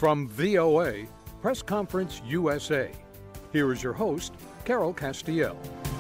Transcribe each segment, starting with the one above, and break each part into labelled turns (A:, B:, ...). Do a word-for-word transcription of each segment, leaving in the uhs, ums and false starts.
A: From V O A, Press Conference U S A, here is your host, Carol Castiel.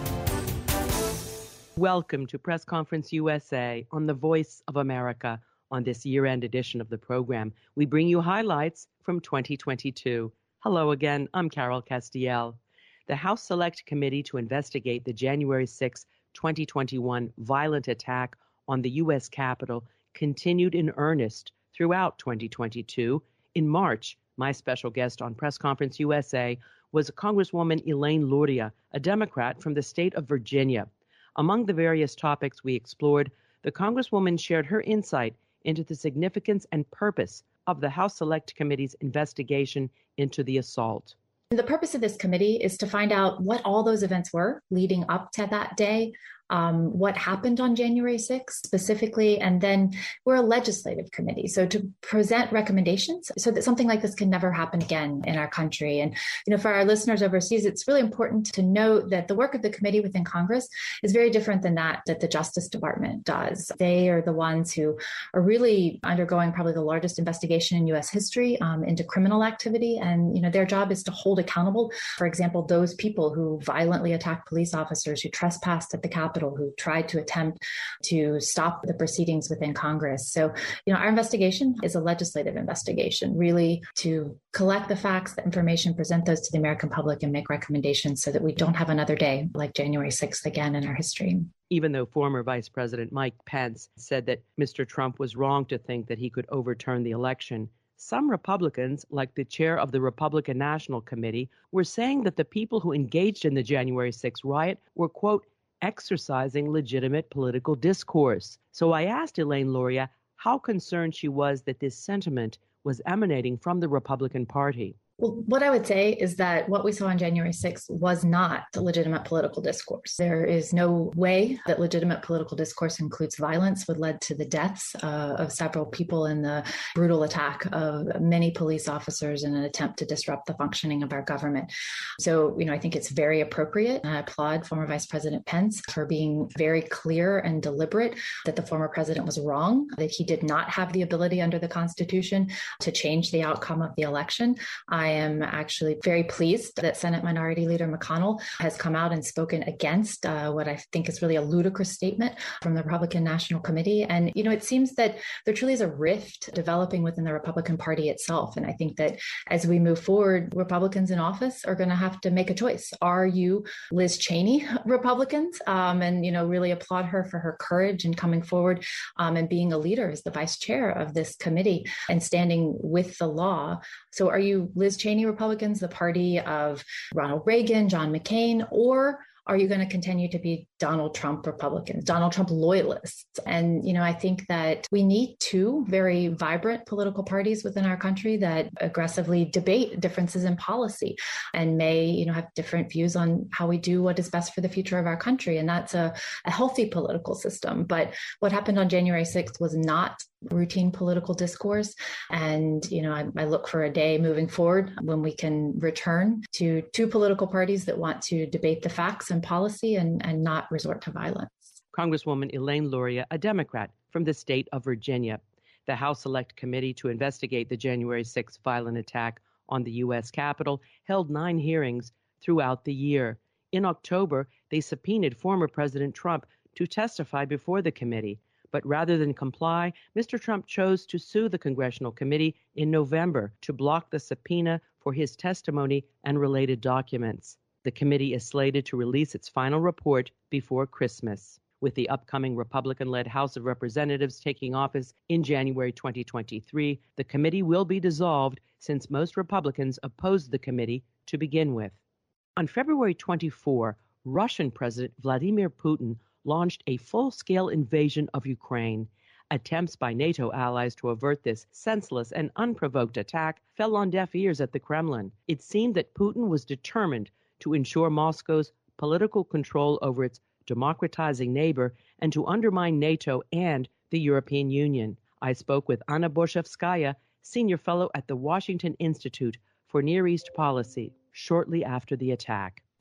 B: Welcome to Press Conference U S A on the Voice of America. On this year-end edition of the program, we bring you highlights from twenty twenty-two. Hello again, I'm Carol Castiel. The House Select Committee to investigate the January sixth, twenty twenty-one violent attack on the U S Capitol continued in earnest throughout twenty twenty-two. In March, my special guest on Press Conference U S A was Congresswoman Elaine Luria, a Democrat from the state of Virginia. Among the various topics we explored, the Congresswoman shared her insight into the significance and purpose of the House Select Committee's investigation into the assault.
C: The purpose of this committee is to find out what all those events were leading up to that day, um, what happened on January sixth specifically, and then we're a legislative committee. So to present recommendations so that something like this can never happen again in our country. And, you know, for our listeners overseas, it's really important to note that the work of the committee within Congress is very different than that that the Justice Department does. They are the ones who are really undergoing probably the largest investigation in U S history um, into criminal activity. And, you know, their job is to hold accountable, for example, those people who violently attacked police officers, who trespassed at the Capitol, who tried to attempt to stop the proceedings within Congress. So, you know, our investigation is a legislative investigation, really to collect the facts, the information, present those to the American public and make recommendations so that we don't have another day like January sixth again in our history.
B: Even though former Vice President Mike Pence said that Mister Trump was wrong to think that he could overturn the election, some Republicans, like the chair of the Republican National Committee, were saying that the people who engaged in the January sixth riot were, quote, exercising legitimate political discourse. So I asked Elaine Luria how concerned she was that this sentiment was emanating from the Republican Party.
C: Well, what I would say is that what we saw on January sixth was not legitimate political discourse. There is no way that legitimate political discourse includes violence, what led to the deaths uh, of several people in the brutal attack of many police officers in an attempt to disrupt the functioning of our government. So, you know, I think it's very appropriate. And I applaud former Vice President Pence for being very clear and deliberate that the former president was wrong, that he did not have the ability under the Constitution to change the outcome of the election. I am actually very pleased that Senate Minority Leader McConnell has come out and spoken against uh, what I think is really a ludicrous statement from the Republican National Committee. And, you know, it seems that there truly is a rift developing within the Republican Party itself. And I think that as we move forward, Republicans in office are going to have to make a choice. Are you Liz Cheney Republicans? Um, and, you know, really applaud her for her courage in coming forward um, and being a leader as the vice chair of this committee and standing with the law. So are you Liz Cheney Republicans, the party of Ronald Reagan, John McCain, or are you going to continue to be Donald Trump Republicans, Donald Trump loyalists? And, you know, I think that we need two very vibrant political parties within our country that aggressively debate differences in policy and may, you know, have different views on how we do what is best for the future of our country. And that's a, a healthy political system. But what happened on January sixth was not routine political discourse. And, you know, I, I look for a day moving forward when we can return to two political parties that want to debate the facts and policy and, and not resort to violence.
B: Congresswoman Elaine Luria, a Democrat from the state of Virginia. The House Select Committee to investigate the January sixth violent attack on the U S Capitol held nine hearings throughout the year. In October, they subpoenaed former President Trump to testify before the committee. But rather than comply, Mister Trump chose to sue the Congressional Committee in November to block the subpoena for his testimony and related documents. The committee is slated to release its final report before Christmas. With the upcoming Republican-led House of Representatives taking office in January twenty twenty-three, the committee will be dissolved since most Republicans opposed the committee to begin with. On February twenty-fourth, Russian President Vladimir Putin launched a full-scale invasion of Ukraine. Attempts by NATO allies to avert this senseless and unprovoked attack fell on deaf ears at the Kremlin. It seemed that Putin was determined to ensure Moscow's political control over its democratizing neighbor and to undermine NATO and the European Union. I spoke with Anna Boshevskaya, senior fellow at the Washington Institute for Near East Policy, shortly after the attack.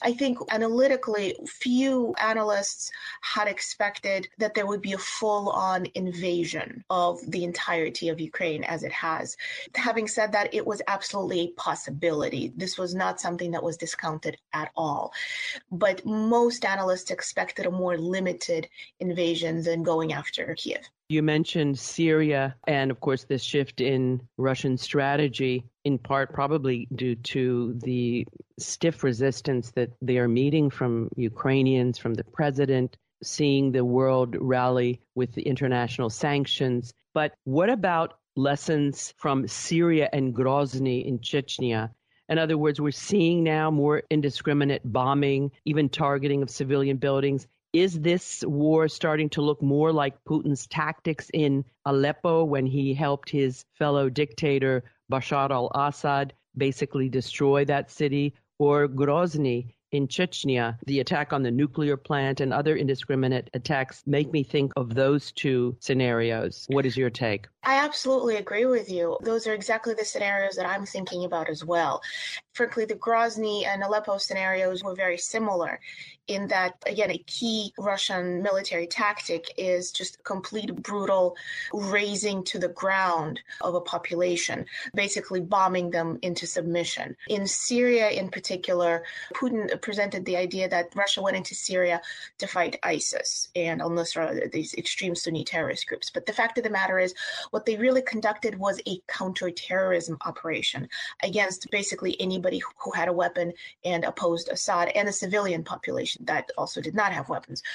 D: I think analytically, few analysts had expected that there would be a full-on invasion of the entirety of Ukraine as it has. Having said that, it was absolutely a possibility. This was not something that was discounted at all. But most analysts expected a more limited invasion than going after Kiev.
B: You mentioned Syria and, of course, this shift in Russian strategy, in part probably due to the stiff resistance that they are meeting from Ukrainians, from the president, seeing the world rally with the international sanctions. But what about lessons from Syria and Grozny in Chechnya? In other words, we're seeing now more indiscriminate bombing, even targeting of civilian buildings. Is this war starting to look more like Putin's tactics in Aleppo when he helped his fellow dictator Bashar al-Assad basically destroy that city, or Grozny in Chechnya? The attack on the nuclear plant and other indiscriminate attacks make me think of those two scenarios. What is your take?
D: I absolutely agree with you. Those are exactly the scenarios that I'm thinking about as well. Frankly, the Grozny and Aleppo scenarios were very similar in that, again, a key Russian military tactic is just complete brutal razing to the ground of a population, basically bombing them into submission. In Syria in particular, Putin presented the idea that Russia went into Syria to fight ISIS and al-Nusra, these extreme Sunni terrorist groups. But the fact of the matter is, what they really conducted was a counterterrorism operation against basically anybody who had a weapon and opposed Assad, and a civilian population that also did not have weapons.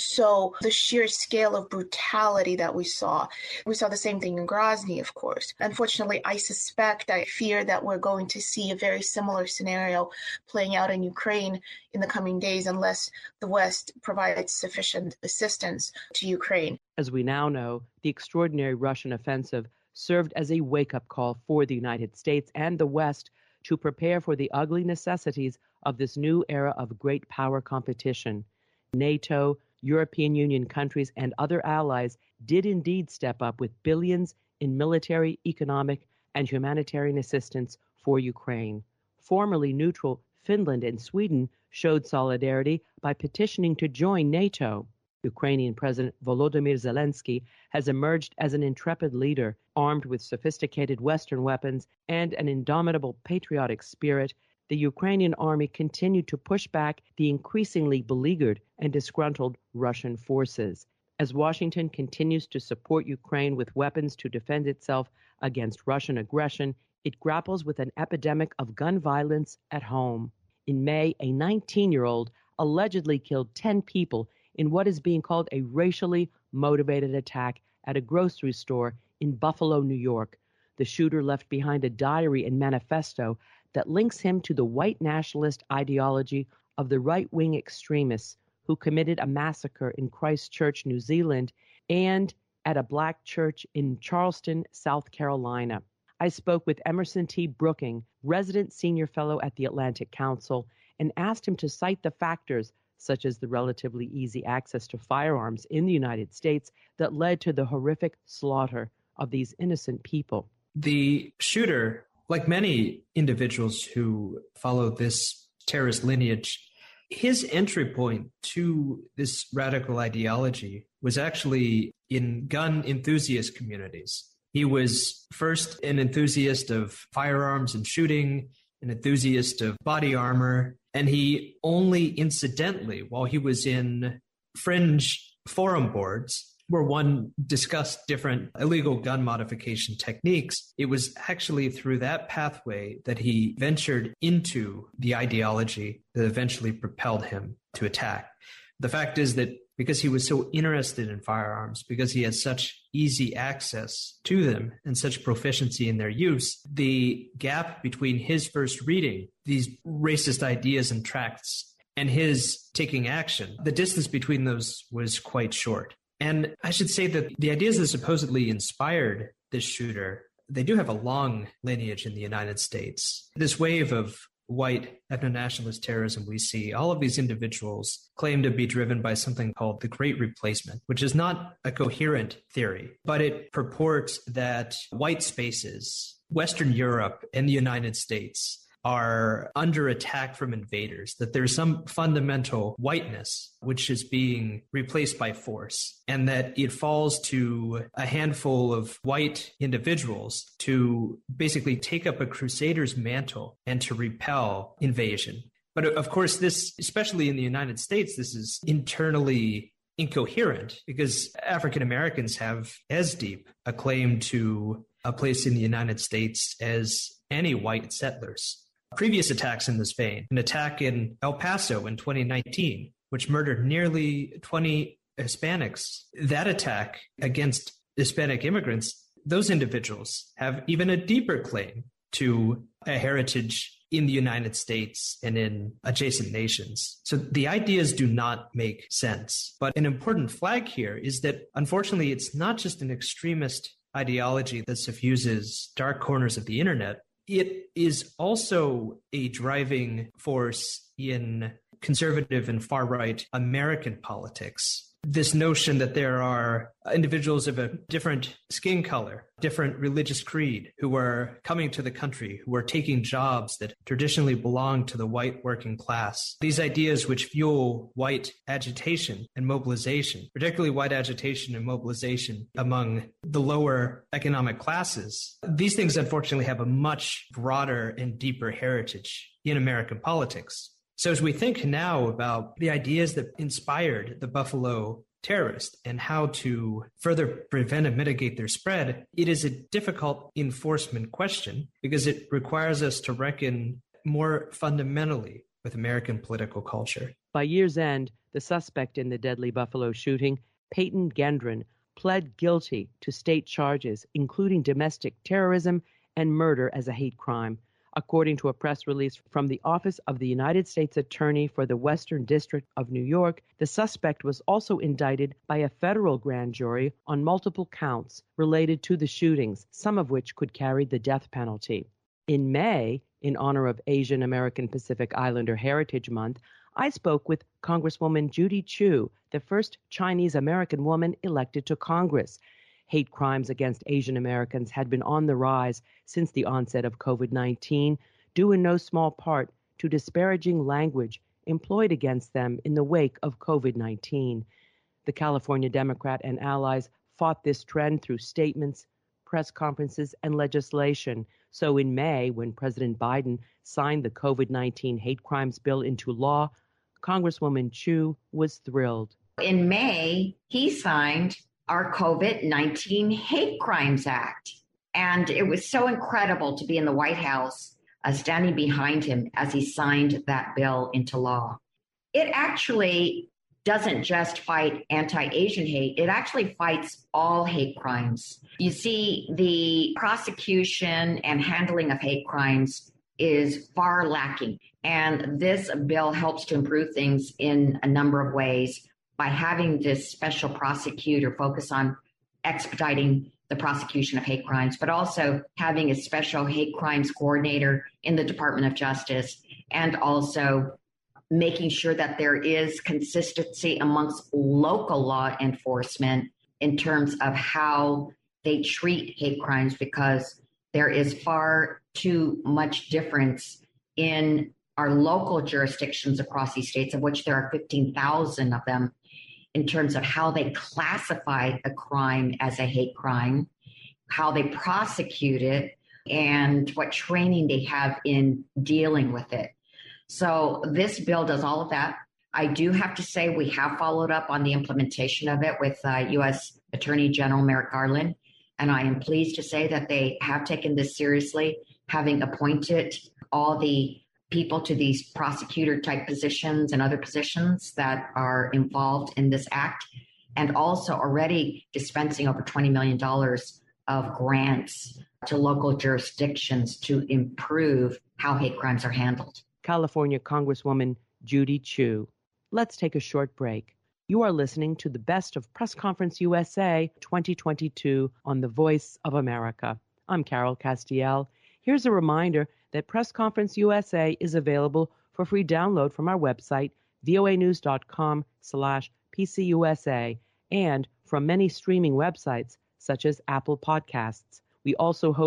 D: So the sheer scale of brutality that we saw, we saw the same thing in Grozny, of course. Unfortunately, I suspect, I fear that we're going to see a very similar scenario playing out in Ukraine in the coming days unless the West provides sufficient assistance to Ukraine.
B: As we now know, the extraordinary Russian offensive served as a wake-up call for the United States and the West to prepare for the ugly necessities of this new era of great power competition. NATO, European Union countries, and other allies did indeed step up with billions in military, economic, and humanitarian assistance for Ukraine. Formerly neutral Finland and Sweden showed solidarity by petitioning to join NATO. Ukrainian President Volodymyr Zelensky has emerged as an intrepid leader, armed with sophisticated Western weapons and an indomitable patriotic spirit. The Ukrainian army continued to push back the increasingly beleaguered and disgruntled Russian forces. As Washington continues to support Ukraine with weapons to defend itself against Russian aggression, it grapples with an epidemic of gun violence at home. In May, a nineteen-year-old allegedly killed ten people in what is being called a racially motivated attack at a grocery store in Buffalo, New York. The shooter left behind a diary and manifesto that links him to the white nationalist ideology of the right-wing extremists who committed a massacre in Christchurch, New Zealand, and at a black church in Charleston, South Carolina. I spoke with Emerson T. Brooking, resident senior fellow at the Atlantic Council, and asked him to cite the factors such as the relatively easy access to firearms in the United States that led to the horrific slaughter of these innocent people.
E: The shooter, like many individuals who follow this terrorist lineage, his entry point to this radical ideology was actually in gun enthusiast communities. He was first an enthusiast of firearms and shooting, an enthusiast of body armor, and he only incidentally, while he was in fringe forum boards where one discussed different illegal gun modification techniques, it was actually through that pathway that he ventured into the ideology that eventually propelled him to attack. The fact is that because he was so interested in firearms, because he had such easy access to them and such proficiency in their use, the gap between his first reading these racist ideas and tracts and his taking action, the distance between those was quite short. And I should say that the ideas that supposedly inspired this shooter, they do have a long lineage in the United States. This wave of white ethno-nationalist terrorism we see, all of these individuals claim to be driven by something called the Great Replacement, which is not a coherent theory, but it purports that white spaces, Western Europe and the United States, are under attack from invaders, that there's some fundamental whiteness which is being replaced by force, and that it falls to a handful of white individuals to basically take up a crusader's mantle and to repel invasion. But of course, this, especially in the United States, this is internally incoherent because African Americans have as deep a claim to a place in the United States as any white settlers. Previous attacks in this vein, an attack in El Paso in twenty nineteen, which murdered nearly twenty Hispanics, that attack against Hispanic immigrants, those individuals have even a deeper claim to a heritage in the United States and in adjacent nations. So the ideas do not make sense. But an important flag here is that, unfortunately, it's not just an extremist ideology that suffuses dark corners of the internet. It is also a driving force in conservative and far-right American politics. This notion that there are individuals of a different skin color, different religious creed, who are coming to the country, who are taking jobs that traditionally belong to the white working class. These ideas which fuel white agitation and mobilization, particularly white agitation and mobilization among the lower economic classes. These things, unfortunately, have a much broader and deeper heritage in American politics. So as we think now about the ideas that inspired the Buffalo terrorists and how to further prevent and mitigate their spread, it is a difficult enforcement question because it requires us to reckon more fundamentally with American political culture.
B: By year's end, the suspect in the deadly Buffalo shooting, Peyton Gendron, pled guilty to state charges, including domestic terrorism and murder as a hate crime. According to a press release from the Office of the United States Attorney for the Western District of New York, the suspect was also indicted by a federal grand jury on multiple counts related to the shootings, some of which could carry the death penalty. In May, in honor of Asian American Pacific Islander Heritage Month, I spoke with Congresswoman Judy Chu, the first Chinese American woman elected to Congress. Hate crimes against Asian Americans had been on the rise since the onset of COVID nineteen, due in no small part to disparaging language employed against them in the wake of COVID nineteen. The California Democrat and allies fought this trend through statements, press conferences, and legislation. So in May, when President Biden signed the COVID nineteen hate crimes bill into law, Congresswoman Chu was thrilled.
F: In May, he signed our COVID nineteen Hate Crimes Act. And it was so incredible to be in the White House, uh, standing behind him as he signed that bill into law. It actually doesn't just fight anti-Asian hate, it actually fights all hate crimes. You see, the prosecution and handling of hate crimes is far lacking. And this bill helps to improve things in a number of ways by having this special prosecutor focus on expediting the prosecution of hate crimes, but also having a special hate crimes coordinator in the Department of Justice, and also making sure that there is consistency amongst local law enforcement in terms of how they treat hate crimes, because there is far too much difference in our local jurisdictions across these states, of which there are fifteen thousand of them, in terms of how they classify a crime as a hate crime, how they prosecute it, and what training they have in dealing with it. So this bill does all of that. I do have to say we have followed up on the implementation of it with uh, U S Attorney General Merrick Garland, and I am pleased to say that they have taken this seriously, having appointed all the people to these prosecutor type positions and other positions that are involved in this act, and also already dispensing over twenty million dollars of grants to local jurisdictions to improve how hate crimes are handled.
B: California Congresswoman Judy Chu. Let's take a short break. You are listening to the Best of Press Conference U S A twenty twenty-two on the Voice of America. I'm Carol Castiel. Here's a reminder that Press Conference U S A is available for free download from our website, voanews.com slash PCUSA, and from many streaming websites such as Apple Podcasts. We also hope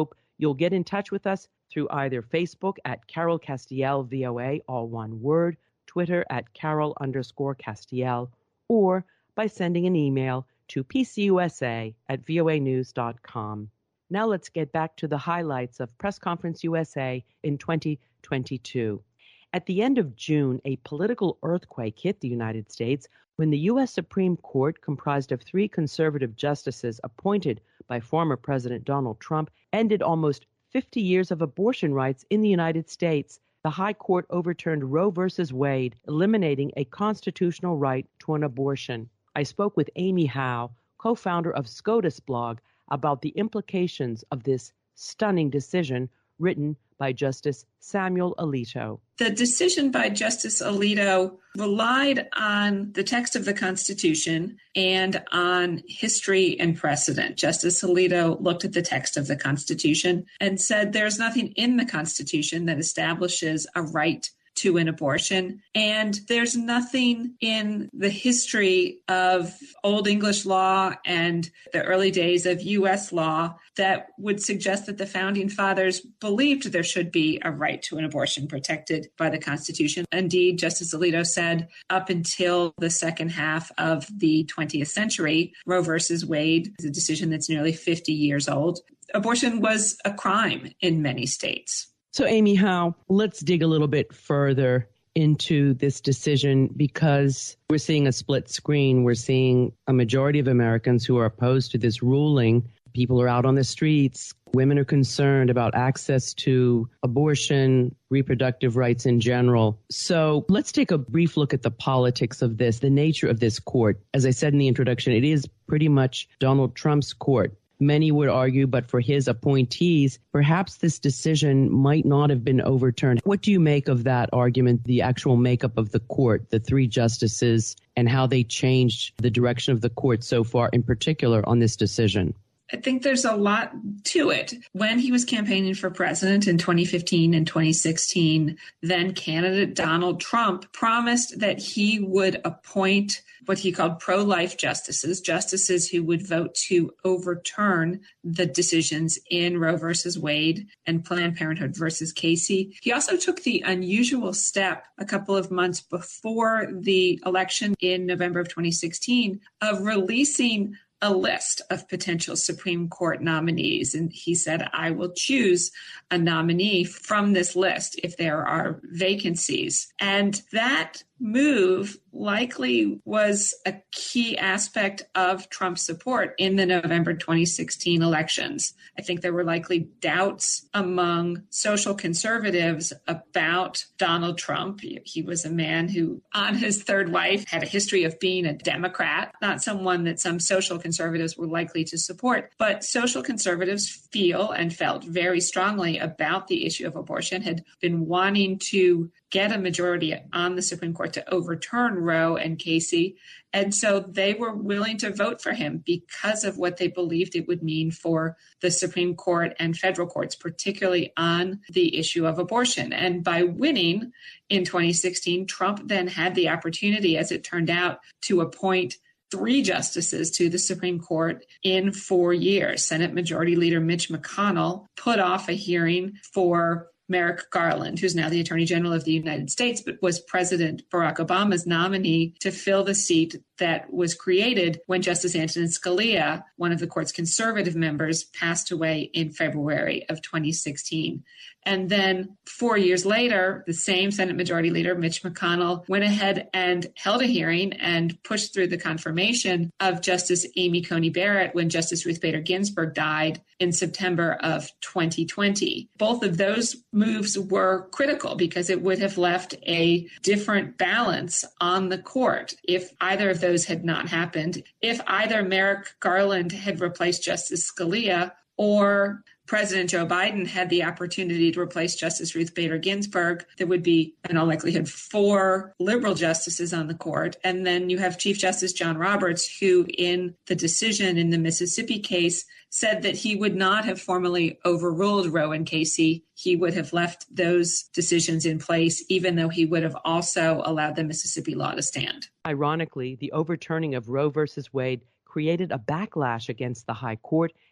B: You'll get in touch with us through either Facebook at Carol Castiel V O A, all one word, Twitter at Carol underscore Castiel, or by sending an email to p c u s a at v o a news dot com. Now let's get back to the highlights of Press Conference U S A in twenty twenty-two. At the end of June, a political earthquake hit the United States when the U S Supreme Court, comprised of three conservative justices appointed by former President Donald Trump, ended almost fifty years of abortion rights in the United States. The High Court overturned Roe versus Wade, eliminating a constitutional right to an abortion. I spoke with Amy Howe, co-founder of SCOTUS blog, about the implications of this stunning decision written by Justice Samuel Alito.
G: The decision by Justice Alito relied on the text of the Constitution and on history and precedent. Justice Alito looked at the text of the Constitution and said there's nothing in the Constitution that establishes a right to an abortion. And there's nothing in the history of Old English law and the early days of U S law that would suggest that the founding fathers believed there should be a right to an abortion protected by the Constitution. Indeed, Justice Alito said up until the second half of the twentieth century, Roe versus Wade is a decision that's nearly fifty years old. Abortion was a crime in many states.
B: So, Amy Howe, let's dig a little bit further into this decision, because we're seeing a split screen. We're seeing a majority of Americans who are opposed to this ruling. People are out on the streets. Women are concerned about access to abortion, reproductive rights in general. So let's take a brief look at the politics of this, the nature of this court. As I said in the introduction, it is pretty much Donald Trump's court. Many would argue, but for his appointees, perhaps this decision might not have been overturned. What do you make of that argument, the actual makeup of the court, the three justices, and how they changed the direction of the court so far, in particular on this decision?
G: I think there's a lot to it. When he was campaigning for president in twenty fifteen and twenty sixteen, then candidate Donald Trump promised that he would appoint what he called pro-life justices, justices who would vote to overturn the decisions in Roe versus Wade and Planned Parenthood versus Casey. He also took the unusual step a couple of months before the election in November of twenty sixteen of releasing a list of potential Supreme Court nominees. And he said, I will choose a nominee from this list if there are vacancies. And that move likely was a key aspect of Trump's support in the November twenty sixteen elections. I think there were likely doubts among social conservatives about Donald Trump. He was a man who, on his third wife, had a history of being a Democrat, not someone that some social conservatives were likely to support. But social conservatives feel and felt very strongly about the issue of abortion, had been wanting to get a majority on the Supreme Court to overturn Roe and Casey. And so they were willing to vote for him because of what they believed it would mean for the Supreme Court and federal courts, particularly on the issue of abortion. And by winning in twenty sixteen, Trump then had the opportunity, as it turned out, to appoint three justices to the Supreme Court in four years. Senate Majority Leader Mitch McConnell put off a hearing for Merrick Garland, who's now the Attorney General of the United States, but was President Barack Obama's nominee to fill the seat that was created when Justice Antonin Scalia, one of the court's conservative members, passed away in February of twenty sixteen. And then four years later, the same Senate Majority Leader, Mitch McConnell, went ahead and held a hearing and pushed through the confirmation of Justice Amy Coney Barrett when Justice Ruth Bader Ginsburg died in September of twenty twenty. Both of those moves were critical because it would have left a different balance on the court if either of those had not happened. If either Merrick Garland had replaced Justice Scalia or President Joe Biden had the opportunity to replace Justice Ruth Bader Ginsburg, there would be, in all likelihood, four liberal justices on the court. And then you have Chief Justice John Roberts, who in the decision in the Mississippi case said that he would not have formally overruled Roe and Casey. He would have left those decisions in place, even though he would have also allowed the Mississippi law to stand.
B: Ironically, the overturning of Roe versus Wade created a backlash against the high court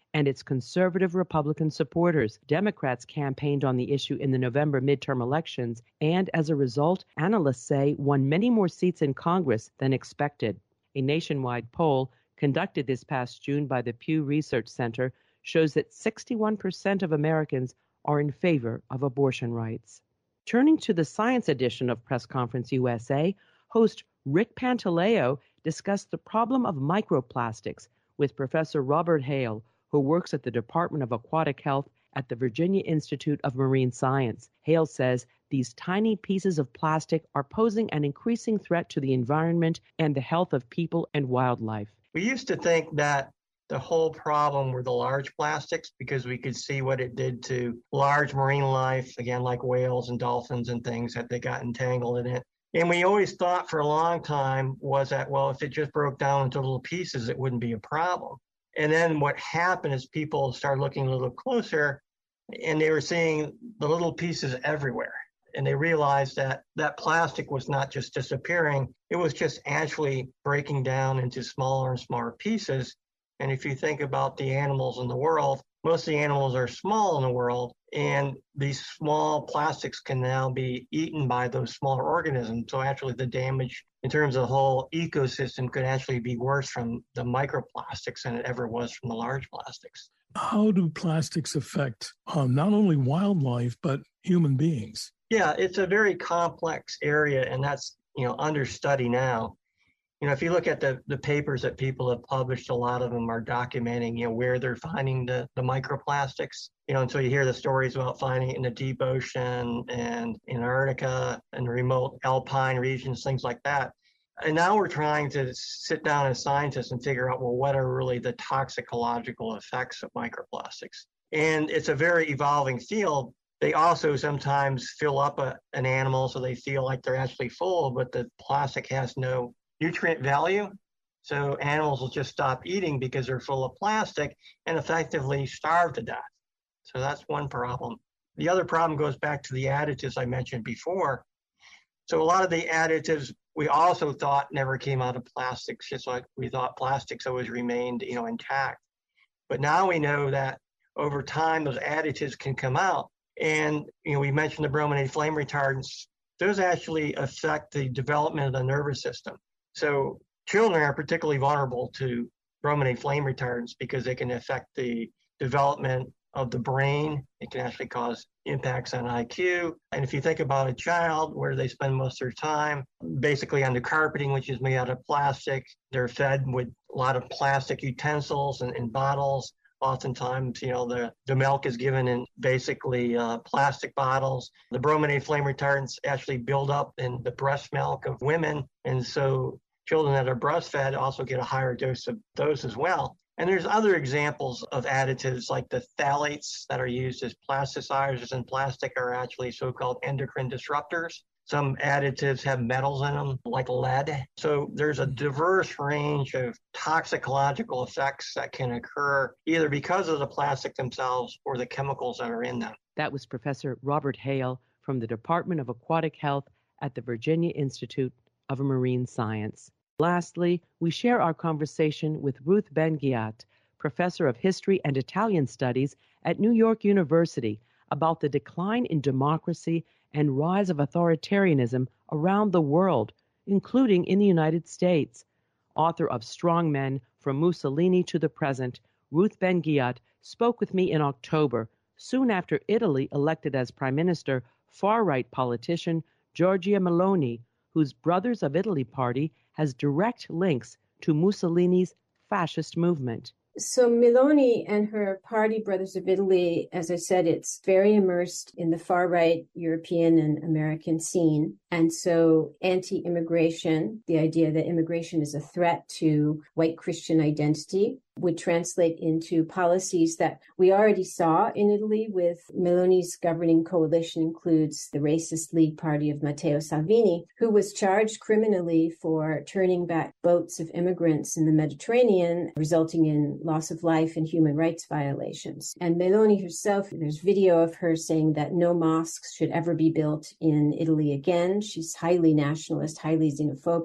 B: and its conservative Republican supporters. Democrats campaigned on the issue in the November midterm elections, and as a result, analysts say won many more seats in Congress than expected. A nationwide poll conducted this past June by the Pew Research Center shows that sixty-one percent of Americans are in favor of abortion rights. Turning to the science edition of Press Conference U S A, host Rick Pantaleo discussed the problem of microplastics with Professor Robert Hale, who works at the Department of Aquatic Health at the Virginia Institute of Marine Science. Hale says these tiny pieces of plastic are posing an increasing threat to the environment and the health of people and wildlife.
H: We used to think that the whole problem were the large plastics because we could see what it did to large marine life, again, like whales and dolphins and things, that they got entangled in it. And we always thought for a long time was that, well, if it just broke down into little pieces, it wouldn't be a problem. And then what happened is people started looking a little closer and they were seeing the little pieces everywhere. And they realized that that plastic was not just disappearing, it was just actually breaking down into smaller and smaller pieces. And if you think about the animals in the world, most of the animals are small in the world, and these small plastics can now be eaten by those smaller organisms. So actually the damage in terms of the whole ecosystem could actually be worse from the microplastics than it ever was from the large plastics.
I: How do plastics affect um, not only wildlife, but human beings?
H: Yeah, it's a very complex area, and that's, you know, under study now. You know, if you look at the, the papers that people have published, a lot of them are documenting, you know, where they're finding the, the microplastics. You know, and so you hear the stories about finding it in the deep ocean and Antarctica and remote alpine regions, things like that. And now we're trying to sit down as scientists and figure out, well, what are really the toxicological effects of microplastics? And it's a very evolving field. They also sometimes fill up a, an animal so they feel like they're actually full, but the plastic has no nutrient value. So animals will just stop eating because they're full of plastic and effectively starve to death. So that's one problem. The other problem goes back to the additives I mentioned before. So a lot of the additives we also thought never came out of plastics, just like we thought plastics always remained, you know, intact. But now we know that over time those additives can come out. And, you know, we mentioned the brominated flame retardants. Those actually affect the development of the nervous system. So children are particularly vulnerable to brominated flame retardants because they can affect the development of the brain. It can actually cause impacts on I Q. And if you think about a child, where they spend most of their time, basically on the carpeting, which is made out of plastic, they're fed with a lot of plastic utensils and, and bottles. Oftentimes, you know, the, the milk is given in basically uh, plastic bottles. The brominated flame retardants actually build up in the breast milk of women. And so children that are breastfed also get a higher dose of those as well. And there's other examples of additives like the phthalates that are used as plasticizers in plastic are actually so-called endocrine disruptors. Some additives have metals in them, like lead. So there's a diverse range of toxicological effects that can occur either because of the plastic themselves or the chemicals that are in them.
B: That was Professor Robert Hale from the Department of Aquatic Health at the Virginia Institute of Marine Science. Lastly, we share our conversation with Ruth Ben-Ghiat, Professor of History and Italian Studies at New York University, about the decline in democracy and rise of authoritarianism around the world, including in the United States. Author of Strong Men, From Mussolini to the Present, Ruth Ben-Ghiat spoke with me in October, soon after Italy elected as Prime Minister far-right politician Giorgia Meloni, whose Brothers of Italy party has direct links to Mussolini's fascist movement.
J: So Meloni and her party, Brothers of Italy, as I said, it's very immersed in the far-right European and American scene. And so anti-immigration, the idea that immigration is a threat to white Christian identity, would translate into policies that we already saw in Italy with Meloni's governing coalition includes the racist League Party of Matteo Salvini, who was charged criminally for turning back boats of immigrants in the Mediterranean, resulting in loss of life and human rights violations. And Meloni herself, there's video of her saying that no mosques should ever be built in Italy again. She's highly nationalist, highly xenophobic.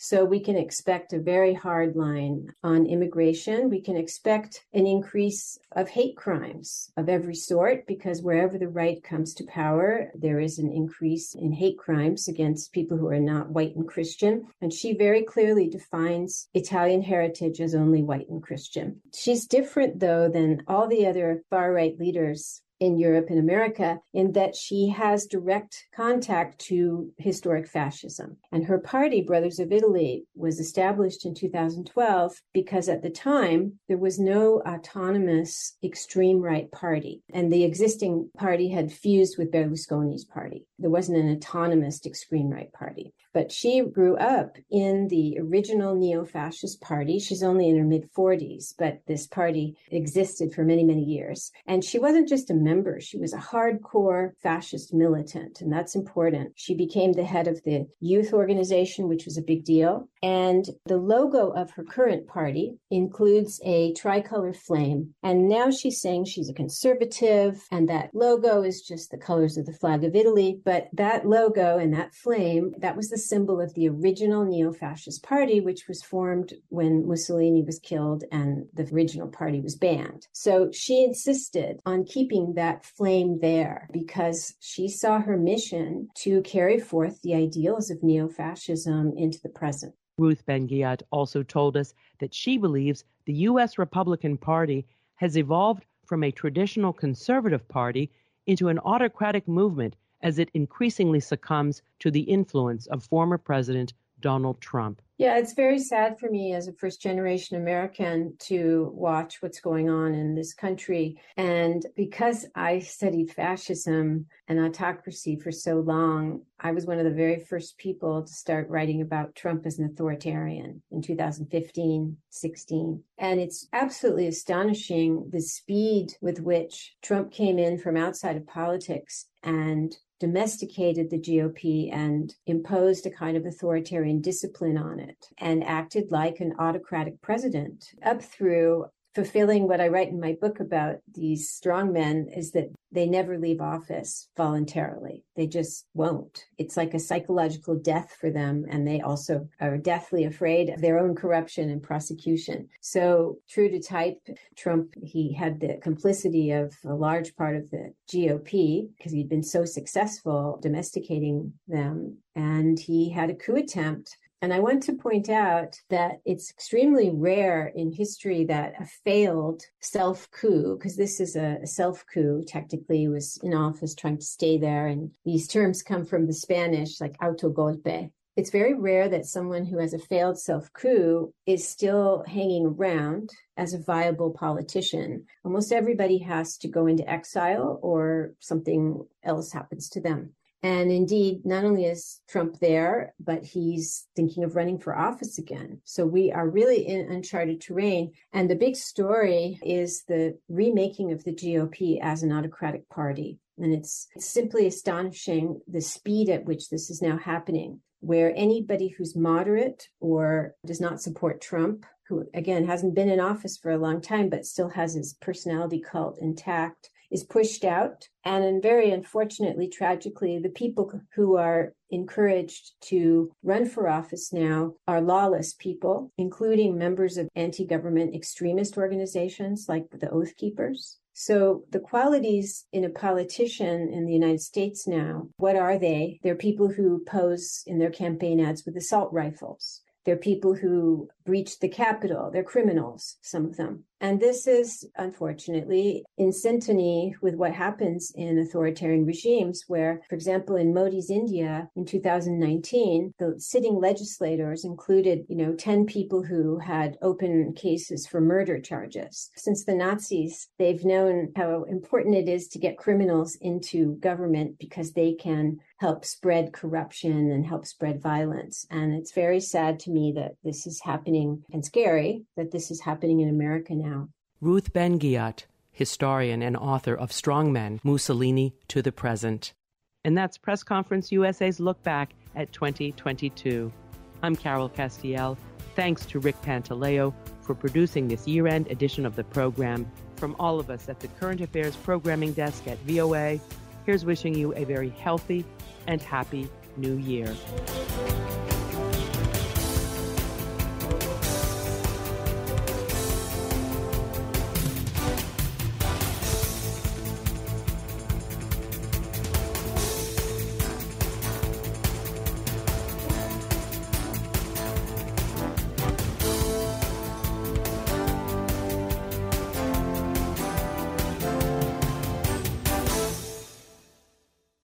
J: So we can expect a very hard line on immigration. We can expect an increase of hate crimes of every sort, because wherever the right comes to power, there is an increase in hate crimes against people who are not white and Christian. And she very clearly defines Italian heritage as only white and Christian. She's different, though, than all the other far-right leaders in Europe and America, in that she has direct contact to historic fascism. And her party, Brothers of Italy, was established in two thousand twelve because at the time there was no autonomous extreme right party. And the existing party had fused with Berlusconi's party. There wasn't an autonomous extreme right party. But she grew up in the original neo-fascist party. She's only in her mid-forties, but this party existed for many, many years. And she wasn't just a member. She was a hardcore fascist militant, and that's important. She became the head of the youth organization, which was a big deal. And the logo of her current party includes a tricolor flame. And now she's saying she's a conservative, and that logo is just the colors of the flag of Italy. But that logo and that flame, that was the symbol of the original neo-fascist party, which was formed when Mussolini was killed and the original party was banned. So she insisted on keeping that flame there because she saw her mission to carry forth the ideals of neo-fascism into the present.
B: Ruth Ben-Ghiat also told us that she believes the U S Republican Party has evolved from a traditional conservative party into an autocratic movement as it increasingly succumbs to the influence of former President Donald Trump.
J: Yeah, it's very sad for me as a first-generation American to watch what's going on in this country. And because I studied fascism and autocracy for so long, I was one of the very first people to start writing about Trump as an authoritarian in two thousand fifteen, sixteen. And it's absolutely astonishing the speed with which Trump came in from outside of politics and domesticated the G O P and imposed a kind of authoritarian discipline on it and acted like an autocratic president up through fulfilling what I write in my book about these strong men is that they never leave office voluntarily. They just won't. It's like a psychological death for them. And they also are deathly afraid of their own corruption and prosecution. So true to type, Trump, he had the complicity of a large part of the G O P because he'd been so successful domesticating them. And he had a coup attempt. And I want to point out that it's extremely rare in history that a failed self-coup, because this is a self-coup, technically was in office trying to stay there. And these terms come from the Spanish, like autogolpe. It's very rare that someone who has a failed self-coup is still hanging around as a viable politician. Almost everybody has to go into exile or something else happens to them. And indeed, not only is Trump there, but he's thinking of running for office again. So we are really in uncharted terrain. And the big story is the remaking of the G O P as an autocratic party. And it's, it's simply astonishing the speed at which this is now happening, where anybody who's moderate or does not support Trump, who again hasn't been in office for a long time, but still has his personality cult intact, is pushed out. And very unfortunately, tragically, the people who are encouraged to run for office now are lawless people, including members of anti-government extremist organizations like the Oath Keepers. So the qualities in a politician in the United States now, what are they? They're people who pose in their campaign ads with assault rifles. They're people who breached the Capitol. They're criminals, some of them. And this is, unfortunately, in sympathy with what happens in authoritarian regimes where, for example, in Modi's India in two thousand nineteen, the sitting legislators included, you know, ten people who had open cases for murder charges. Since the Nazis, they've known how important it is to get criminals into government because they can help spread corruption and help spread violence. And it's very sad to me that this is happening, and scary that this is happening in America now.
B: Ruth Ben-Ghiat, historian and author of Strong Men, Mussolini to the Present. And that's Press Conference U S A's look back at twenty twenty-two. I'm Carol Castiel. Thanks to Rick Pantaleo for producing this year-end edition of the program. From all of us at the Current Affairs Programming Desk at V O A, here's wishing you a very healthy and happy new year.